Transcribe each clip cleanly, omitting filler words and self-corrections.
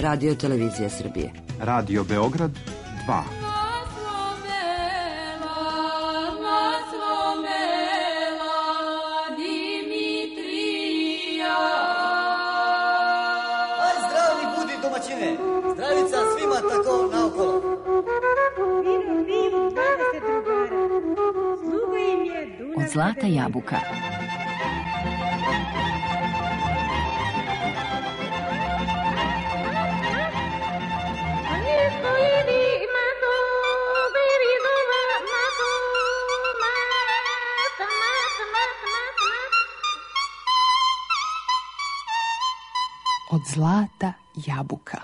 Radio Televizija Srbije. Radio Beograd 2. Zdravica svima tako naokolo. Vino pivo 20 drugara. Sluga im je Dunav. Od zlata jabuka. Od zlata jabuka.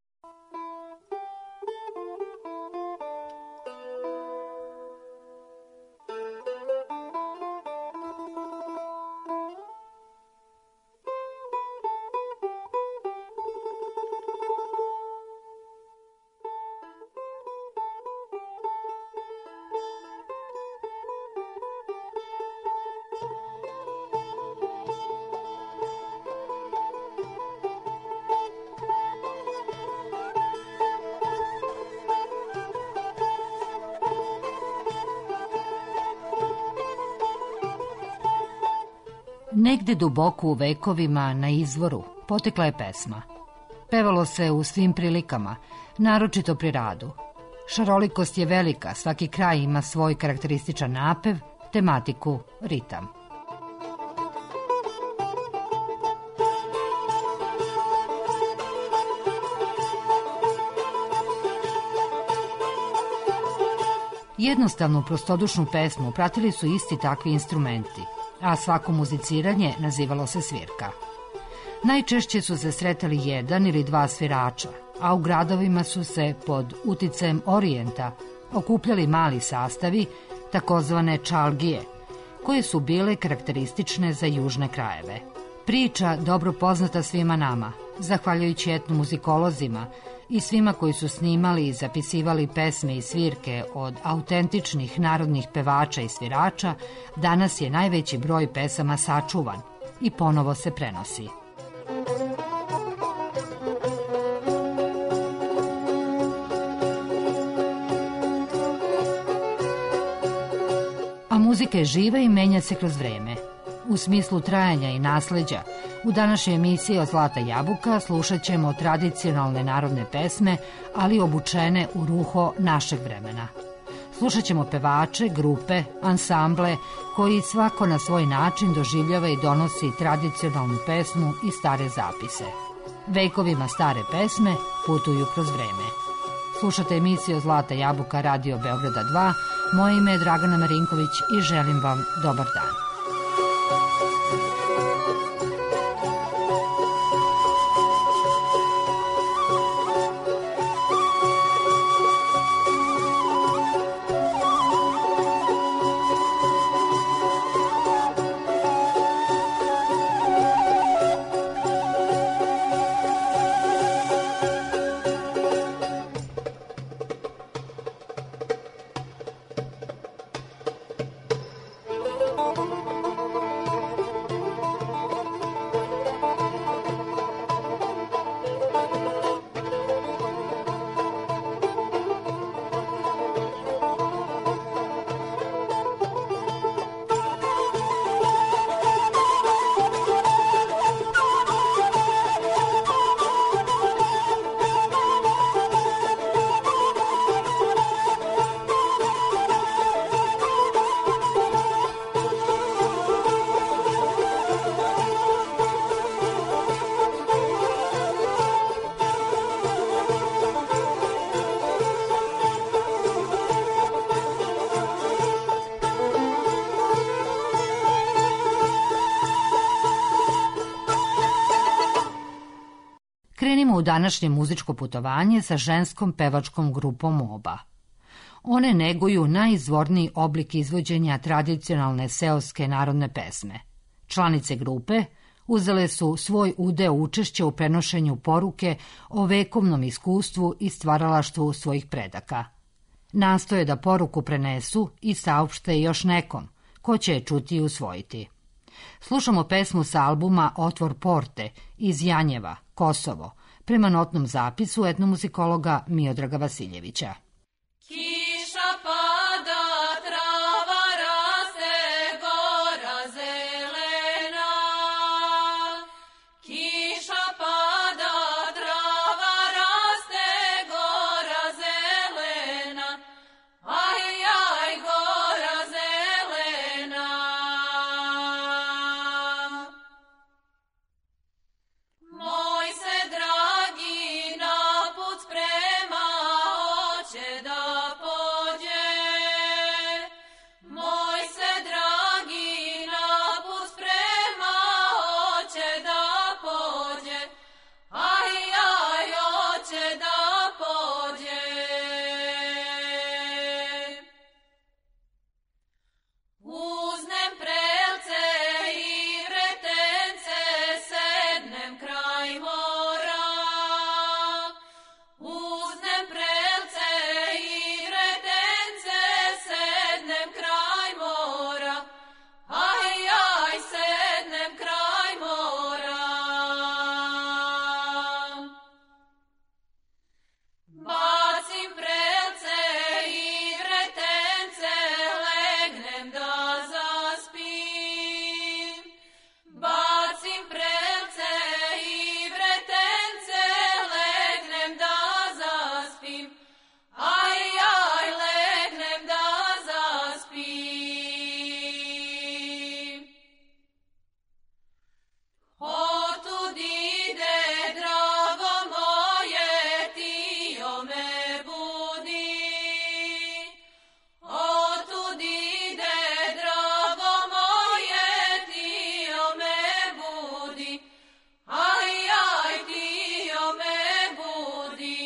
Negde duboko u vekovima, na izvoru, potekla je pesma. Pevalo se u svim prilikama, naročito pri radu. Šarolikost je velika, svaki kraj ima svoj karakterističan napev, tematiku, ritam. Jednostavnu, prostodušnu pesmu pratili su isti takvi instrumenti, a svako muziciranje nazivalo se svirka. Najčešće su se sretali jedan ili dva svirača, a u gradovima su se pod uticajem orijenta okupljali mali sastavi, takozvane čalgije, koje su bile karakteristične za južne krajeve. Priča dobro poznata svima nama, zahvaljujući etnomuzikolozima i svima koji su snimali i zapisivali pesme i svirke od autentičnih narodnih pevača i svirača, danas je najveći broj pesama sačuvan i ponovo se prenosi. A muzika je živa i menja se kroz vreme. U smislu trajanja i nasleđa, u današnjoj emisiji Od zlata jabuka slušat ćemo tradicionalne narodne pesme, ali obučene u ruho našeg vremena. Slušat ćemo pevače, grupe, ansamble, koji svako na svoj način doživljava i donosi tradicionalnu pesmu i stare zapise. Vekovima stare pesme putuju kroz vreme. Slušate emisiju Zlata jabuka Radio Beograda 2. Moje ime je Dragana Marinković i želim vam dobar dan. Krenimo u današnje muzičko putovanje sa ženskom pevačkom grupom Oba. One neguju najizvorniji oblik izvođenja tradicionalne seoske narodne pesme. Članice grupe uzele su svoj udeo učešća u prenošenju poruke o vekovnom iskustvu i stvaralaštvu svojih predaka. Nastoje da poruku prenesu i saopšte još nekom, ko će je čuti i usvojiti. Slušamo pesmu sa albuma Otvor porte iz Janjeva, Kosovo, prema notnom zapisu etnomuzikologa Miodraga Vasiljevića. Kiša pada, trava raste, gora zelena. Kiša pada, trava raste, gora zelena. Aj, aj, gora zelena. Moj se dragi na put sprema, hoće da pođe. Moj se dragi na put sprema, hoće da pođe. Aj, aj, hoće da pođe. Uznem prelce i vretence, sednem kraj mora. Uznem prelce i vretence, sednem kraj mora. Aj, aj, sednem kraj mora. Bacim prelce i vretence, legnem da zaspim. Bacim prelce i vretence, legnem da zaspim. Aj, aj, legnem da zaspim. Otud ide, drago moje, tio me budi. Otud ide, drago moje, tio me budi. Aj, aj, tio me budi.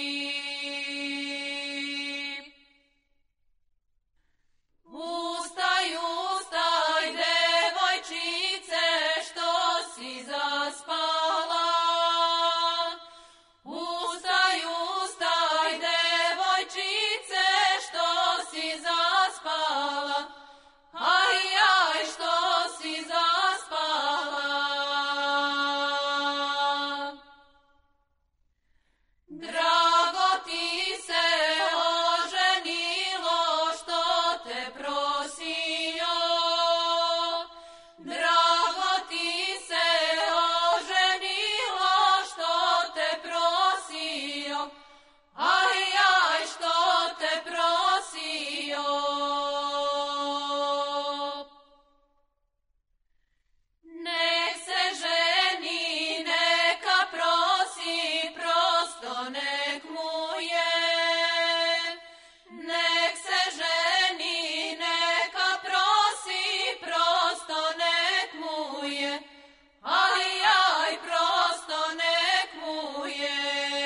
Ustaj, ustaj, devojčice, što si zaspala. Ustaj, ustaj, devojčice, što si zaspala. Aj, aj, što si zaspala. Drago ti se oženilo, što te prosio. Drago ti se oženilo, što te prosio. Aj, aj, što te prosio. Nek se ženi, neka prosi, prosto nek mu je. Nek se ženi, neka prosi, prosto nek mu je. Aj, aj, prosto nek mu je.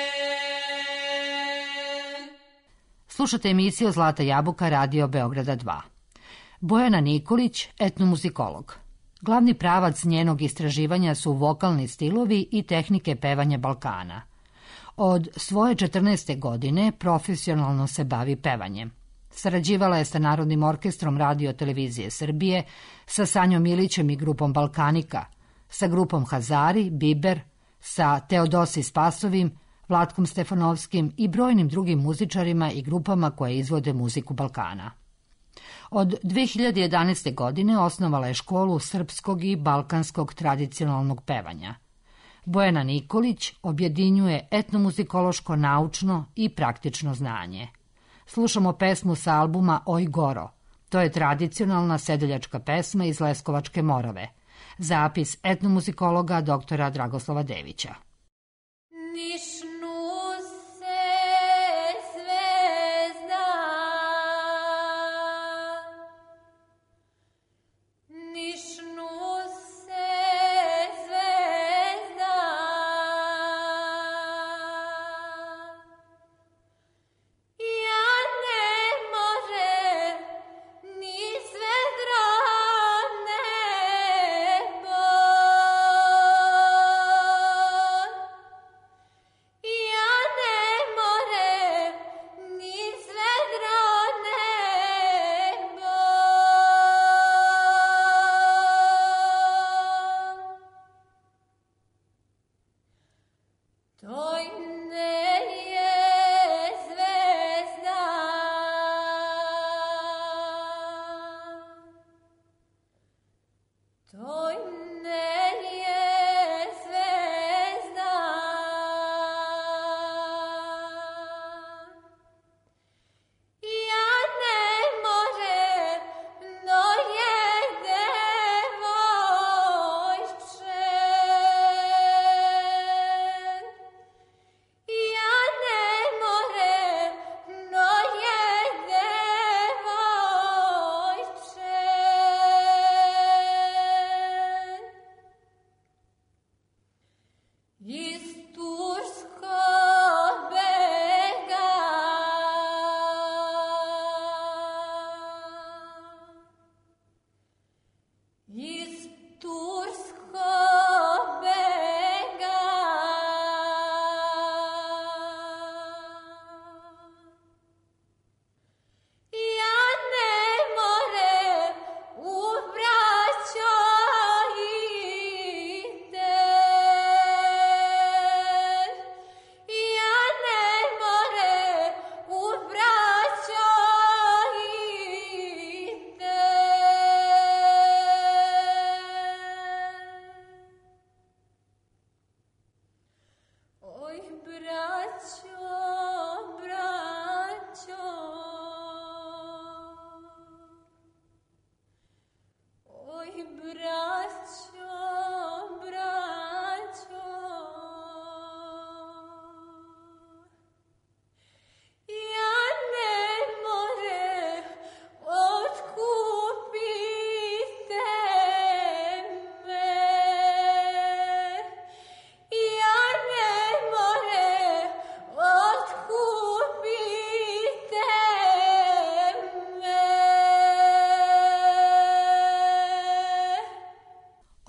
Slušate emisiju Zlata jabuka Radio Beograda 2. Bojana Nikolić, etnomuzikolog. Glavni pravac njenog istraživanja su vokalni stilovi i tehnike pevanja Balkana. Od svoje 14. godine profesionalno se bavi pevanjem. Sarađivala je sa Narodnim orkestrom Radio televizije Srbije, sa Sanjom Ilićem i grupom Balkanika, sa grupom Hazari, Biber, sa Teodosi Spasovim, Vlatkom Stefanovskim i brojnim drugim muzičarima i grupama koje izvode muziku Balkana. Od 2011. godine osnovala je školu srpskog i balkanskog tradicionalnog pevanja. Bojana Nikolić objedinjuje etnomuzikološko, naučno i praktično znanje. Slušamo pesmu sa albuma Oj Goro. To je tradicionalna sedeljačka pesma iz Leskovačke Morave. Zapis etnomuzikologa doktora Dragoslava Devića. Nišnu se zvezda, nišnu se zvezda, ja ne možem ni svedro nebo.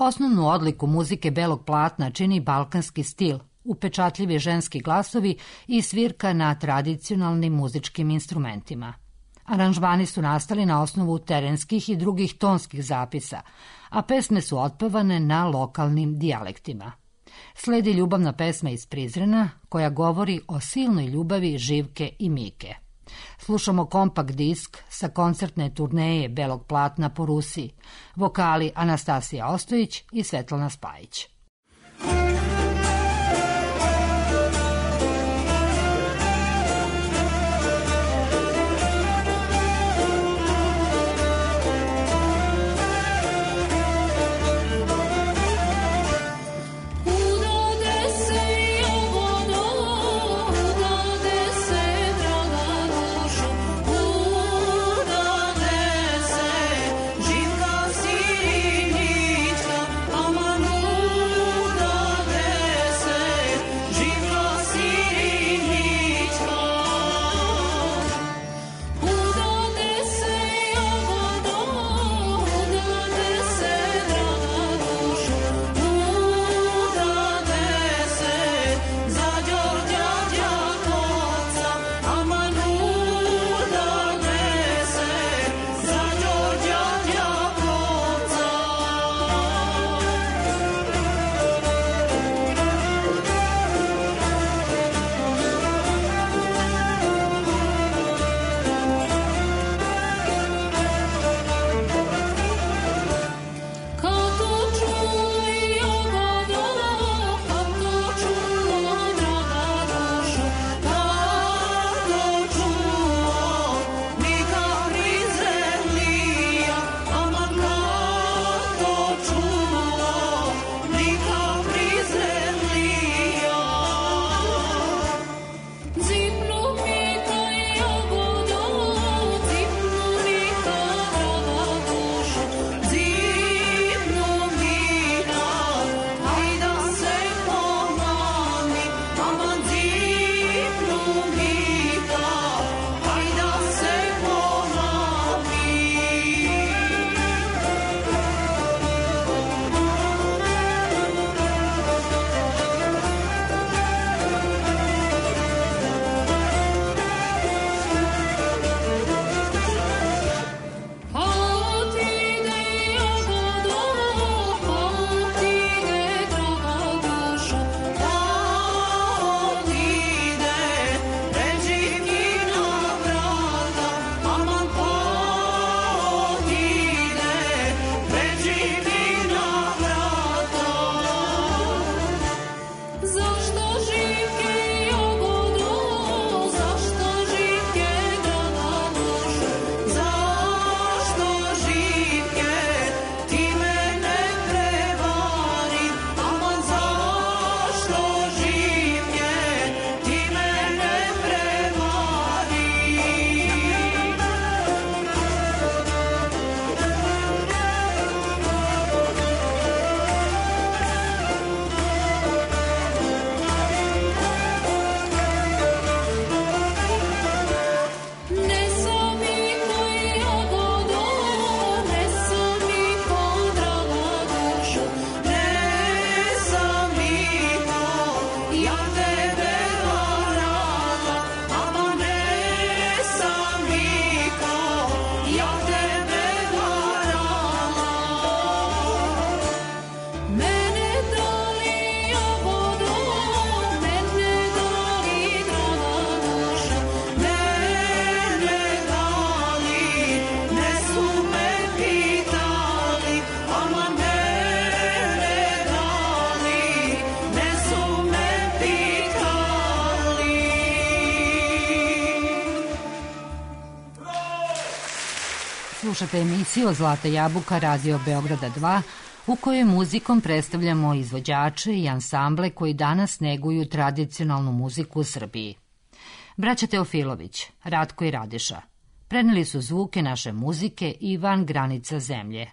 Osnovnu odliku muzike belog platna čini balkanski stil, upečatljivi ženski glasovi i svirka na tradicionalnim muzičkim instrumentima. Aranžmani su nastali na osnovu terenskih i drugih tonskih zapisa, a pesme su otpevane na lokalnim dijalektima. Sledi ljubavna pesma iz Prizrena koja govori o silnoj ljubavi Živke i Mike. Slušamo kompakt disk sa koncertne turneje belog platna po Rusiji, vokali Anastasija Ostojić i Svetlana Spajić. Slušate emisiju Zlata jabuka Radio Beograda 2, u kojoj muzikom predstavljamo izvođače i ansamble koji danas neguju tradicionalnu muziku u Srbiji. Braća Teofilović, Ratko i Radiša, preneli su zvuke naše muzike i van granica zemlje.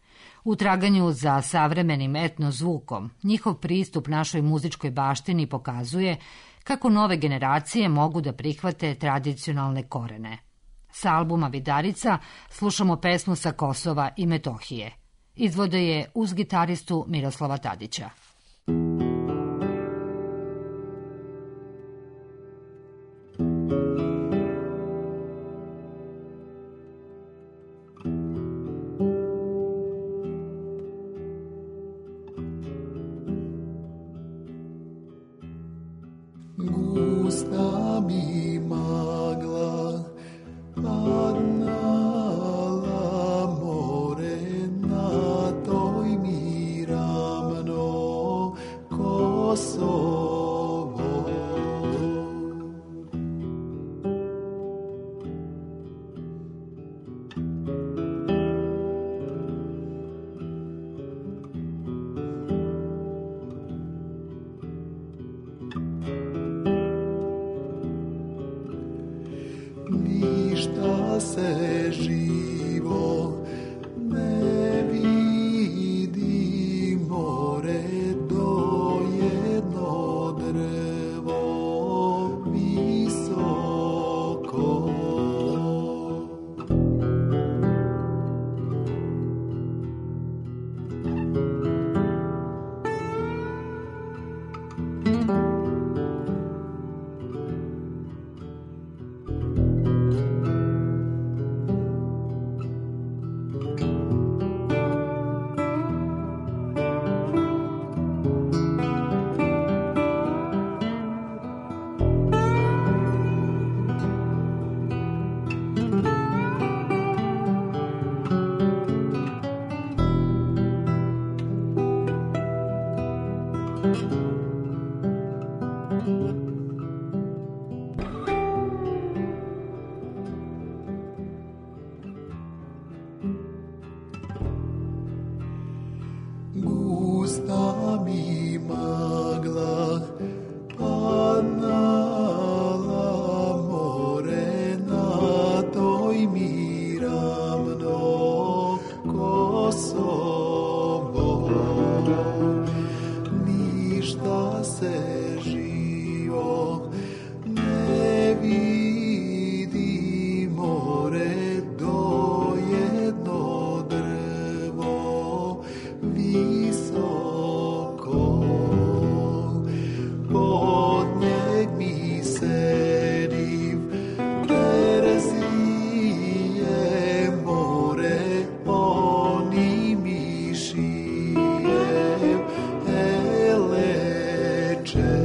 U traganju za savremenim etno zvukom, njihov pristup našoj muzičkoj baštini pokazuje kako nove generacije mogu da prihvate tradicionalne korene. Sa albuma Vidarica slušamo pesmu sa Kosova i Metohije. Izvode je uz gitaristu Miroslava Tadića. Gusta mi magla padnala morena, toj mi ravno Kosovo. Ništa se živo ne vidi, more do jedno drvo visoko. Gusta mi magla padnala morena, toj mi ravno Kosovo. Ništa se živo ne vidi, more do jedno drvo visoko. Pod njeg mi sediv, Terzije more, oni mi šije eleče.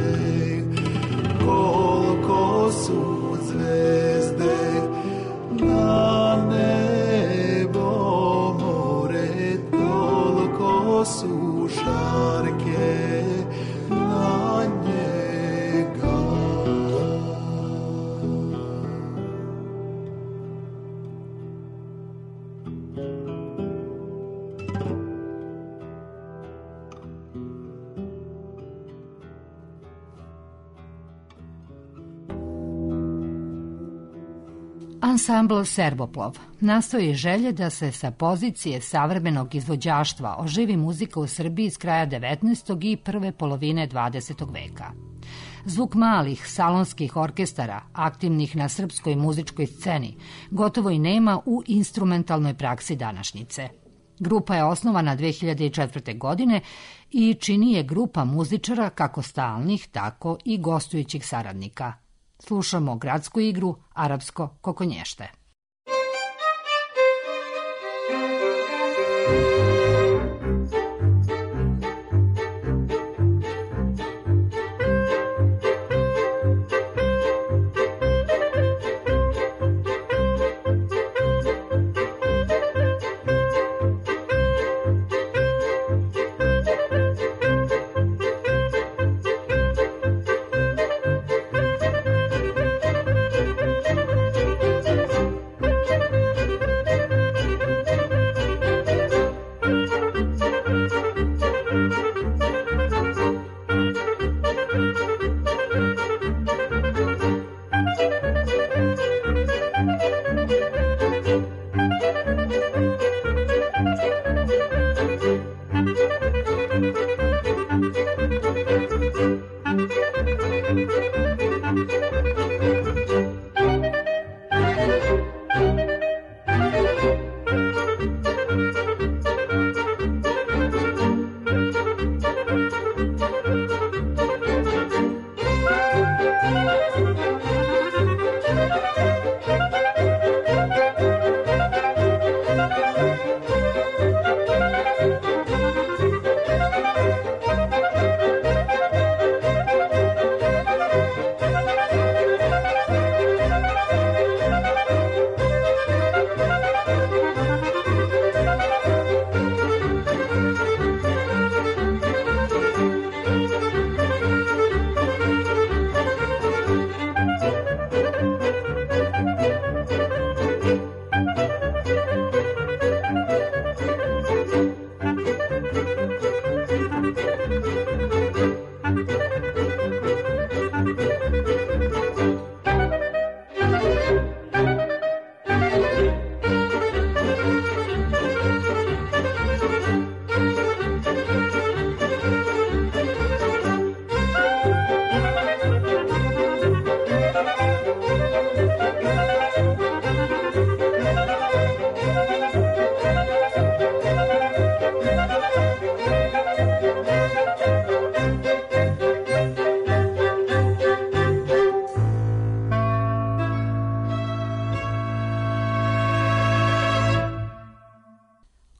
Koliko su zvezde na nebo, more, toliko su žarke na njega. Ansambl Serboplov nastoji želje da se sa pozicije savremenog izvođaštva oživi muzika u Srbiji iz kraja 19. i prve polovine 20. veka. Zvuk malih salonskih orkestara, aktivnih na srpskoj muzičkoj sceni, gotovo i nema u instrumentalnoj praksi današnjice. Grupa je osnovana 2004. godine i čini je grupa muzičara kako stalnih, tako i gostujućih saradnika. Slušamo gradsku igru Arapsko kokonješte.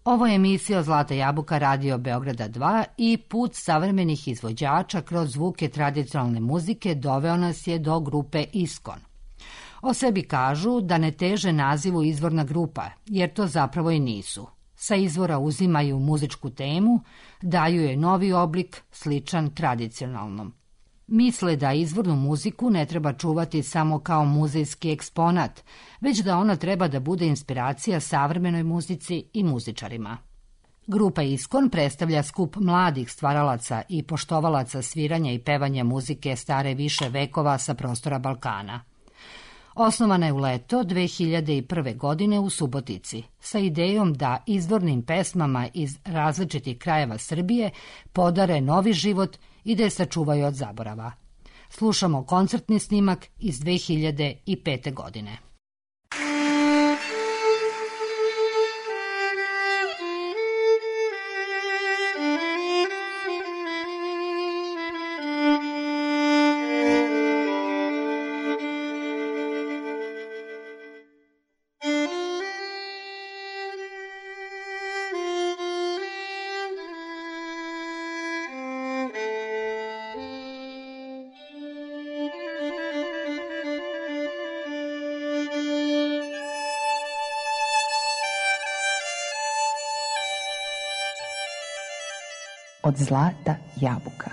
Ovo je emisija Zlata jabuka Radio Beograda 2 i put savremenih izvođača kroz zvuke tradicionalne muzike doveo nas je do grupe Iskon. O sebi kažu da ne teže nazivu izvorna grupa, jer to zapravo i nisu. Sa izvora uzimaju muzičku temu, daju je novi oblik, sličan tradicionalnom. Misle da izvornu muziku ne treba čuvati samo kao muzejski eksponat, već da ona treba da bude inspiracija savremenoj muzici i muzičarima. Grupa Iskon predstavlja skup mladih stvaralaca i poštovalaca sviranja i pevanja muzike stare više vekova sa prostora Balkana. Osnovana je u leto 2001. godine u Subotici, sa idejom da izvornim pesmama iz različitih krajeva Srbije podare novi život i da je sačuvaju od zaborava. Slušamo koncertni snimak iz 2005. godine. Od zlata jabuka.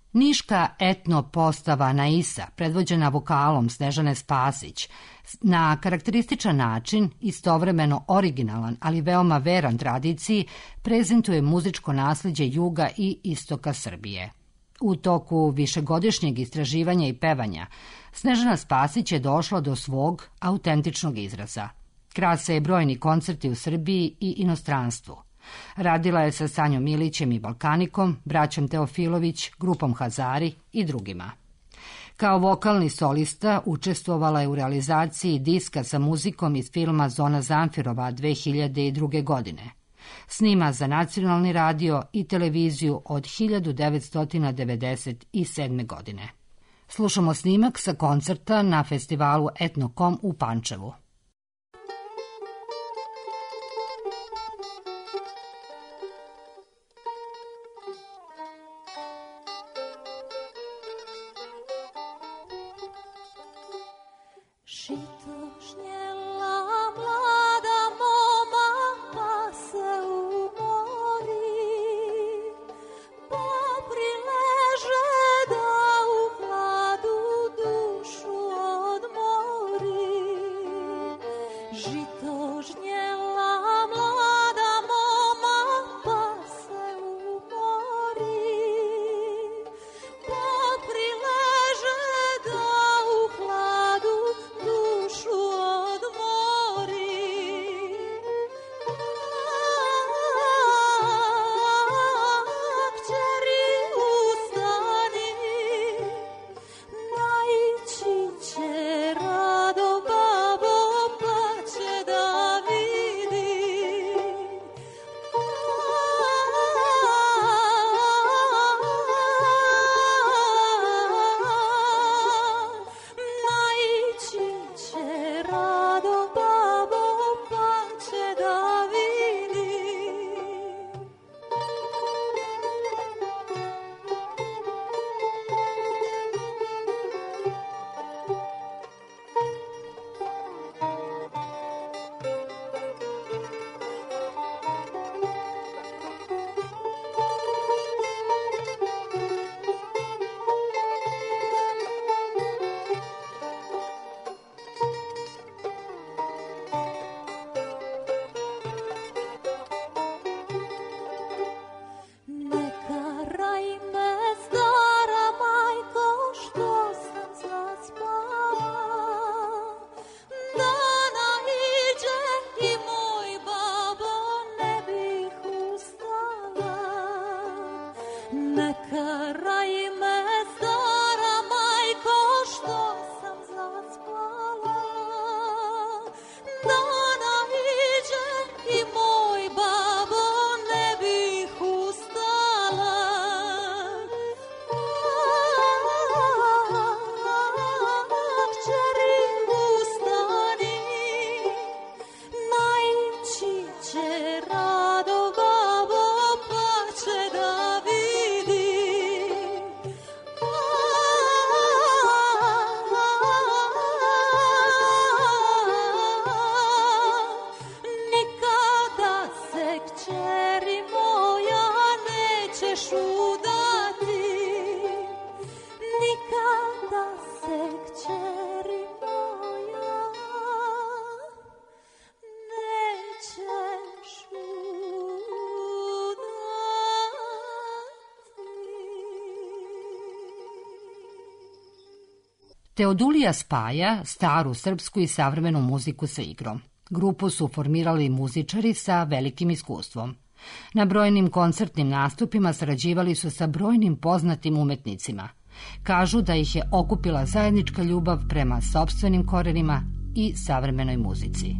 Niška etno postava Naisa, predvođena vokalom Snežane Spasić, na karakterističan način, istovremeno originalan, ali veoma veran tradiciji, prezentuje muzičko nasleđe juga i istoka Srbije. U toku višegodišnjeg istraživanja i pevanja, Snežana Spasić je došla do svog autentičnog izraza. Krase je brojni koncerti u Srbiji i inostranstvu. Radila je sa Sanjom Milićem i Balkanikom, braćom Teofilović, grupom Hazari i drugima. Kao vokalni solista učestvovala je u realizaciji diska sa muzikom iz filma Zona Zamfirova 2002. godine. Snima za nacionalni radio i televiziju od 1997. godine. Slušamo snimak sa koncerta na festivalu Etnokom u Pančevu. Žito žnjela mlada moma, pa se umori, pa prileže da u hladu dušu odmori. Žito žnjela mlada moma, pa se umori, pa prileže da u hladu dušu odmori. Kćeri ustani, naići će rado babo, pa će da vidi. Naići će rado babo, pa će da vidi. Ne karaj me, stara majko, što sam zaspala, da naiđe i moj babo, ne bih ustala. Ne karaj me, stara majko, što sam zaspala, da naiđe i moj babo, ne bih ustala. Kćeri ustani, naići će rado babo, pa će da vidi. Nikada se kćeri moja nećeš udati, nikada se kćeri moja nećeš udati. Teodulija spaja staru srpsku i savremenu muziku sa igrom. Grupu su formirali muzičari sa velikim iskustvom. Na brojnim koncertnim nastupima sarađivali su sa brojnim poznatim umetnicima. Kažu da ih je okupila zajednička ljubav prema sopstvenim korenima i savremenoj muzici.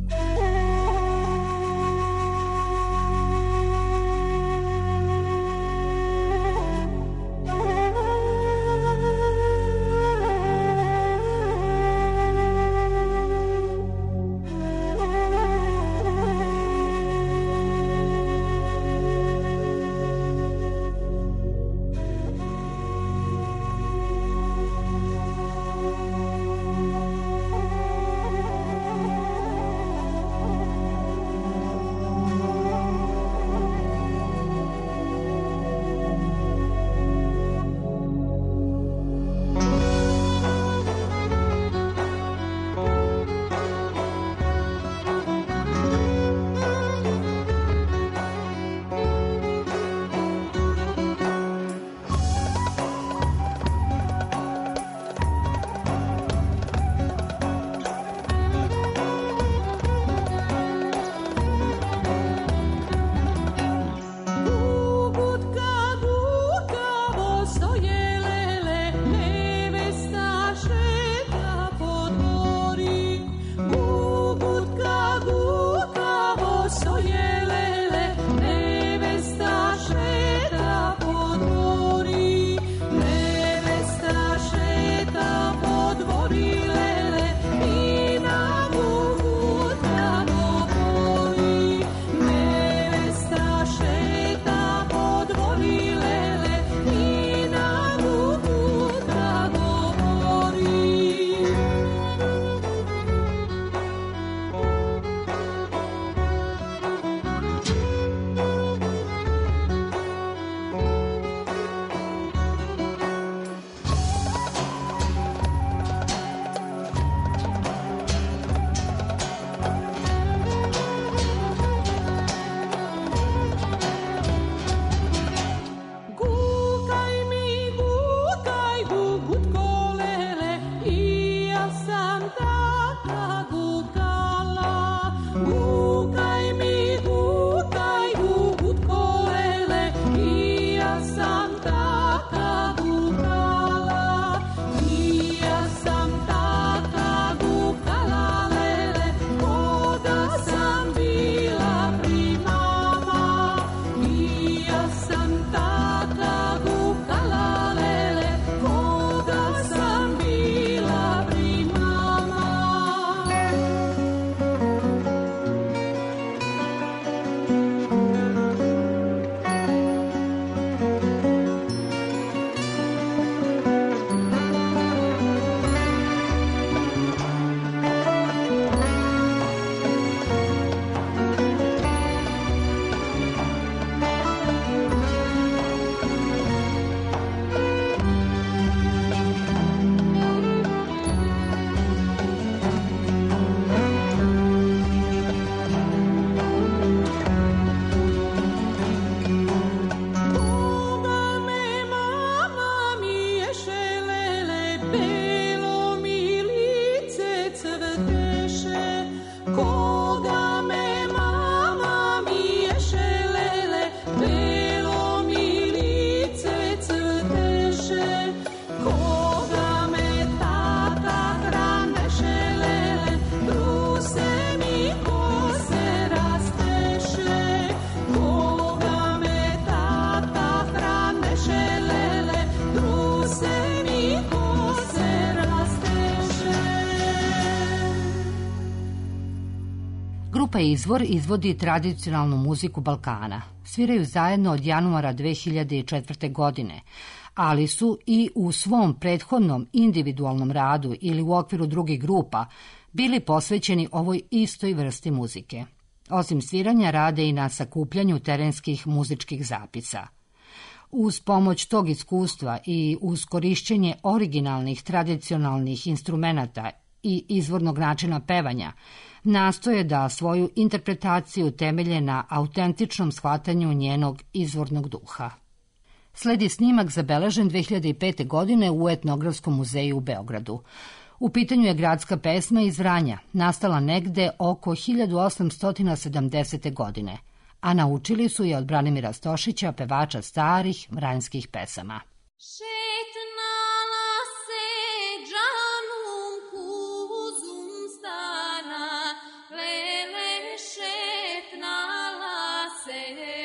Grupa Izvor izvodi tradicionalnu muziku Balkana. Sviraju zajedno od januara 2004. godine, ali su i u svom prethodnom individualnom radu ili u okviru drugih grupa bili posvećeni ovoj istoj vrsti muzike. Osim sviranja, rade i na sakupljanju terenskih muzičkih zapisa. Uz pomoć tog iskustva i uz korišćenje originalnih tradicionalnih instrumenata i izvornog načina pevanja, nastoje da svoju interpretaciju temelje na autentičnom shvatanju njenog izvornog duha. Sledi snimak zabeležen 2005. godine u Etnografskom muzeju u Beogradu. U pitanju je gradska pesma iz Vranja, nastala negde oko 1870. godine, a naučili su je od Branimira Stošića, pevača starih vranjskih pesama. Šetnala se džanum kuzum stana, lele šetnala se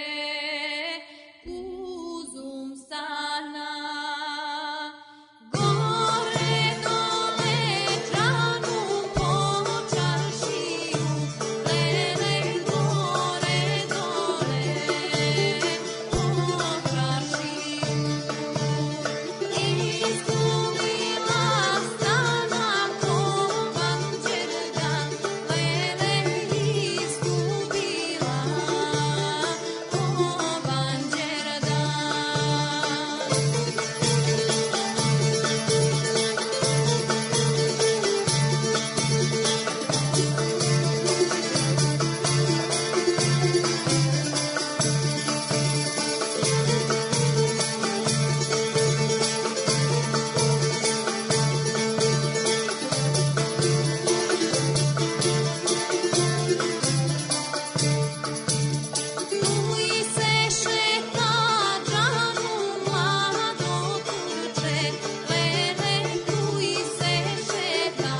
kuzum stana. Gore dole džanum po čaršiju, lele gore dole po čaršiju. Izgubila stana ko banđerdan, lele izgubila ko banđerdan. Tuj se šeta džanum mlado kurče, lele tuj se šeta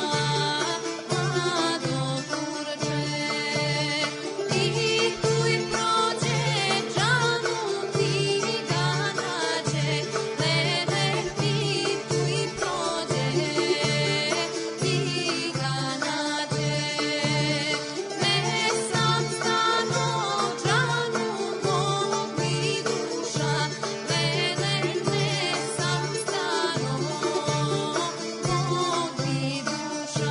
mlado kurče. I tuj prođe džanum ti ga nađe, lele ti tuj prođe ti ga nađe. Ne sam stano džanum mog mi duša, lele ne sam stano mog mi duša.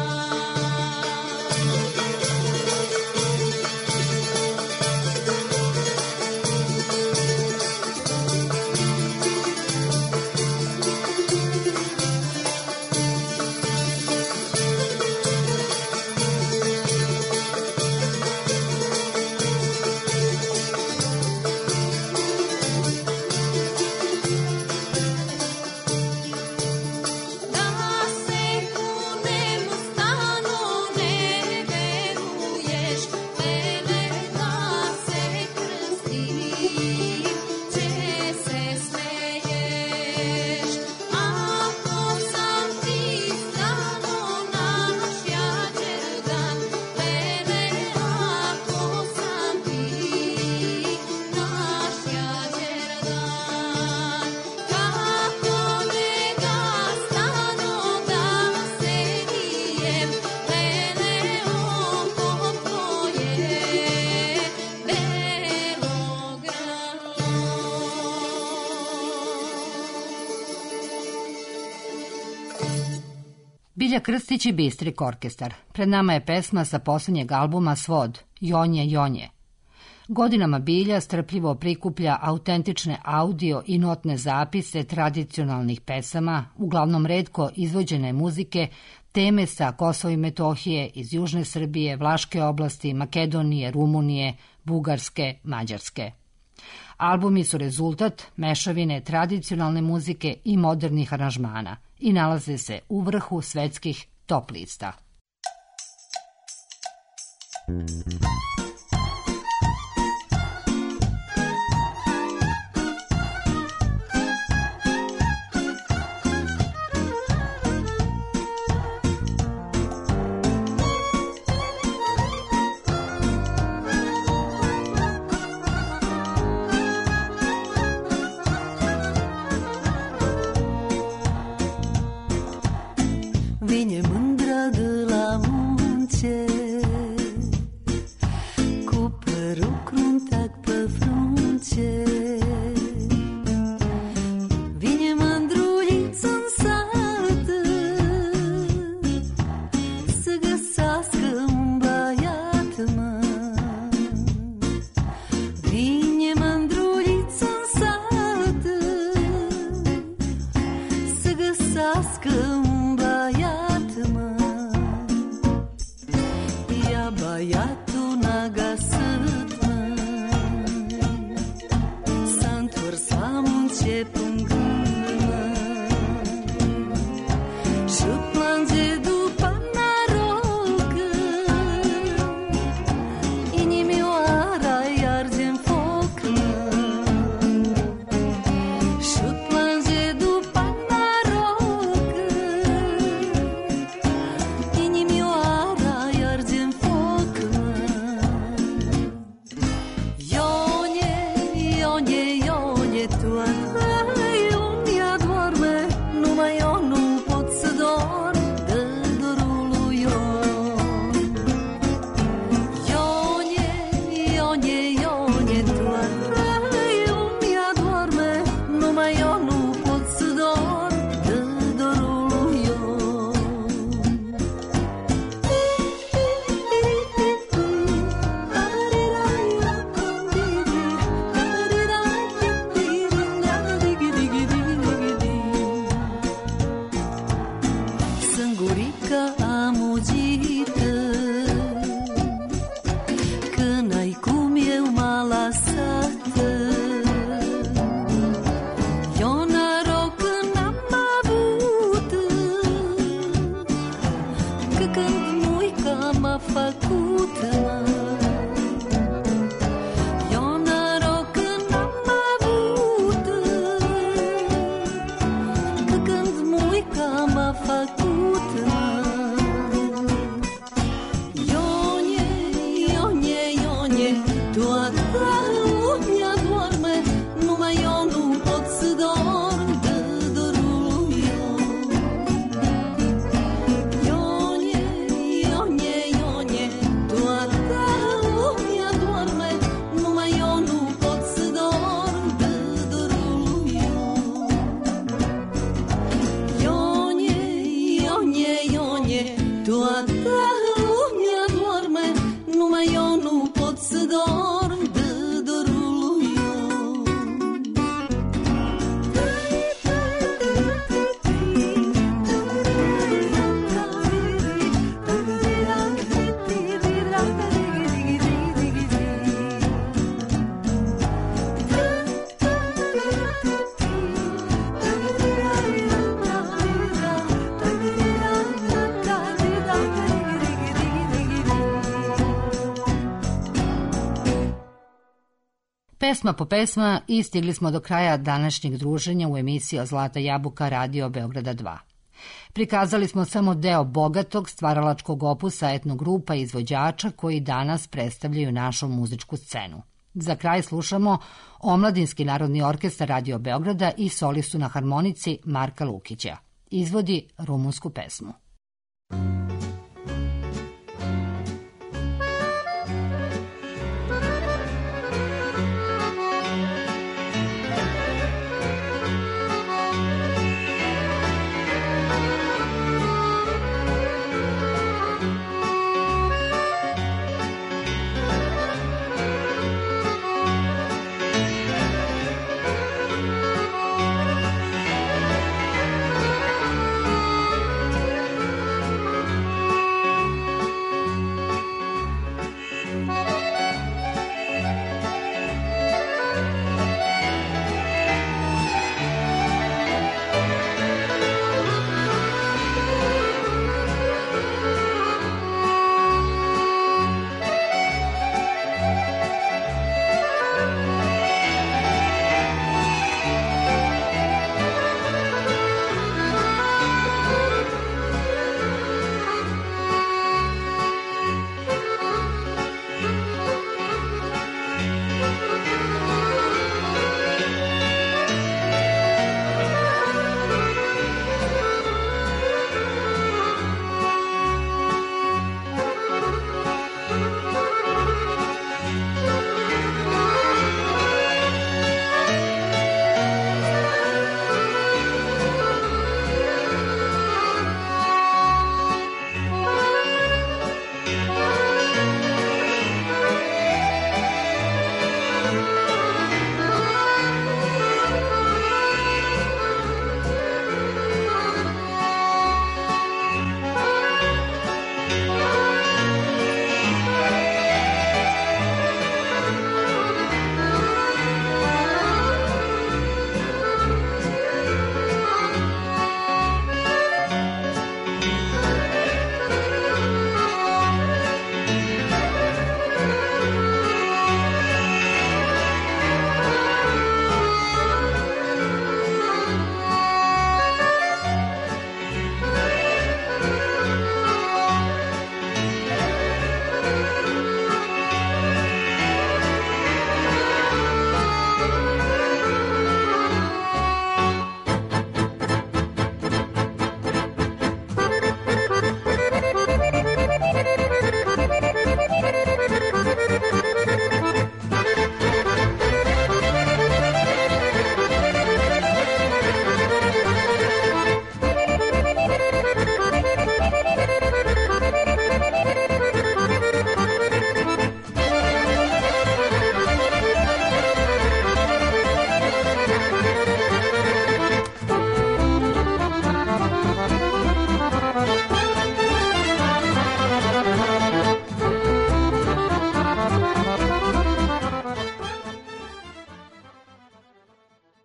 Da se kunem stano ne veruješ, lele da se krstim, če se smeješ. Ako sam ti stano naš jađerdan, lele ako sam ti naš jađerdan. Kako ne ga stano da se nijem, lele oko tvoje belo grlo. Bilja Krstić i Bistrik orkestar. Pred nama je pesma sa poslednjeg albuma Svod, Jonje, Jonje. Godinama Bilja strpljivo prikuplja autentične audio i notne zapise tradicionalnih pesama, uglavnom retko izvođene muzike, teme sa Kosova i Metohije, iz Južne Srbije, Vlaške oblasti, Makedonije, Rumunije, Bugarske, Mađarske. Albumi su rezultat mešavine tradicionalne muzike i modernih aranžmana i nalaze se u vrhu svetskih top lista. Vinje mândră de la munte, Vărsam încep în gândă și plânge după narocă. Inimioara-i arde în foc și plânge după narocă. Inimioara-i arde în foc. Ione, toată lumea doarme, numai eu nu pot să dorm de dorul lui Ion. Ione, toată lumea doarme, numai eu nu pot să dorm de dorul lui Ion. Sângurică amugită, că n-ai cum eu m-a lăsat. Eu noroc n-am avut, că când muica m-a făcut. Eu noroc n-am avut, că când muica m-a făcut. Ione, toată lumea doarme, numai eu nu pot să dorm de dorul lui Ion. Ione, toată lumea doarme, numai eu nu pot să dorm de dorul lui Ion. Ione, toată lumea doarme, numai eu nu pot să dorm de dorul lui Pesma po pesma i stigli smo do kraja današnjeg druženja u emisiji Zlata jabuka Radio Beograda 2. Prikazali smo samo deo bogatog stvaralačkog opusa etnogrupa i izvođača koji danas predstavljaju našu muzičku scenu. Za kraj slušamo Omladinski narodni orkestar Radio Beograda i solistu na harmonici Marka Lukića. Izvodi rumunsku pesmu. Ion.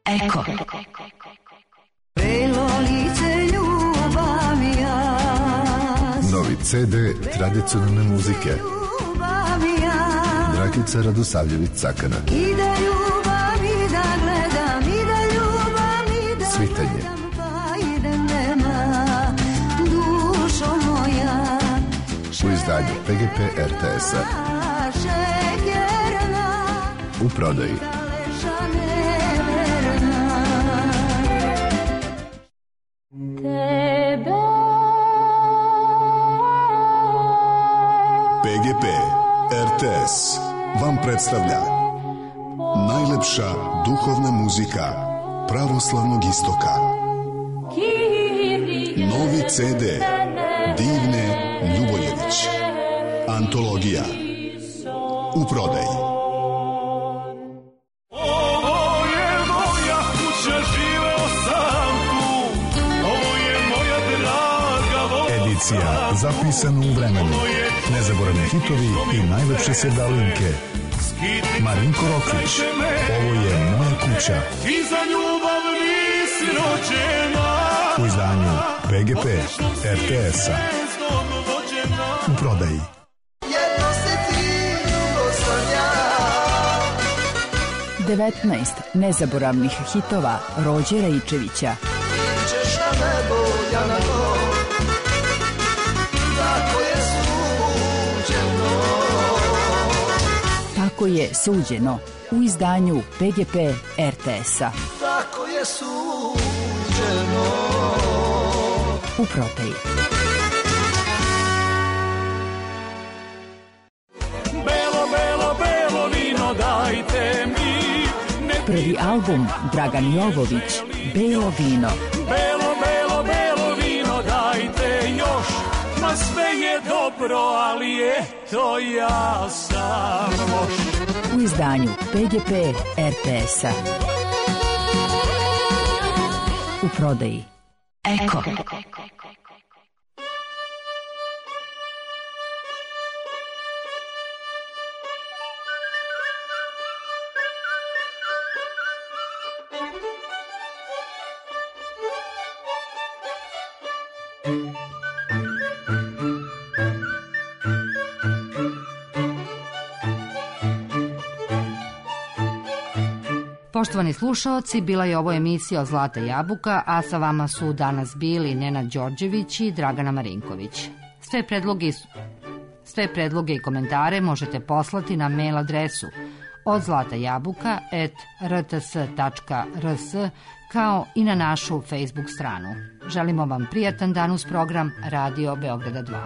Eko. Belo lice ljubav ja. Novi CD tradicionalne muzike. Ljubav ja. Dragica Radosavljević-Cakana. I da ljubav i da gledam, i da ljubav i da Svitanje. gledam, pa i da nema dušo moja. U izdanju PGP RTS-a. Šekerna, U prodaji. daleša neverna. Tebe PGP RTS vam predstavlja najlepša duhovna muzika pravoslavnog istoka. Novi CD Divne Ljuboljević. Antologija. U prodaji. Ovo je moja kuća, živeo sam tu. Ovo je moja draga voda. Edicija zapisana u vremenu. Nezaboravni hitovi i najlepše sevdalinke. Marinko Rokvić. Ovo je moja kuća. I za ljubav nisi rođena. U izdanju PGP RTS-a. U prodaji. Jedno si ti, drugo sam ja. 19 nezaboravnih hitova Rođe Raičevića. Češ na nebo, ja na to. Tako je suđeno. Tako je suđeno u izdanju PGP RTS-a. Tako je suđeno. U prodaji. Belo, belo, belo vino dajte mi. Prvi album Dragan Jovović, Belo vino. Belo, belo, belo vino dajte još. Ma sve je dobro, ali eto ja sam loš. U izdanju PGP RTS-a. U prodaji. Eko. Poštovani slušaoci, bila je ovo emisija Zlata jabuka, a sa vama su danas bili Nenad Đorđević i Dragana Marinković. Sve predloge i komentare možete poslati na mail adresu odzlatajabuka@rts.rs kao i na našu Facebook stranu. Želimo vam prijatan dan uz program Radio Beograda 2.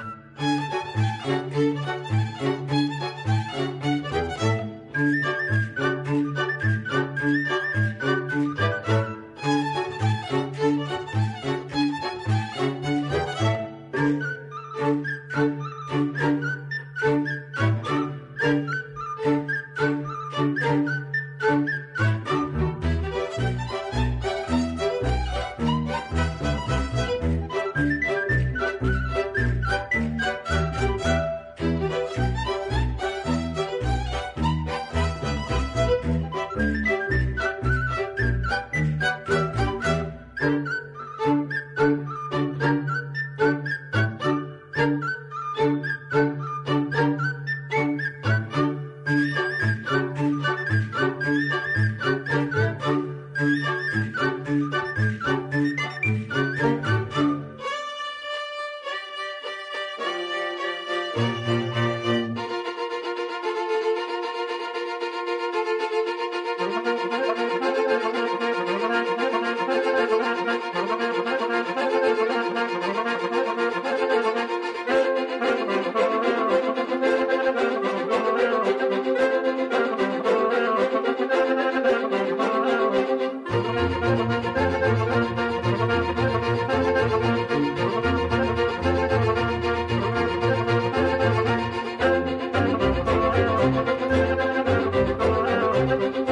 Thank you.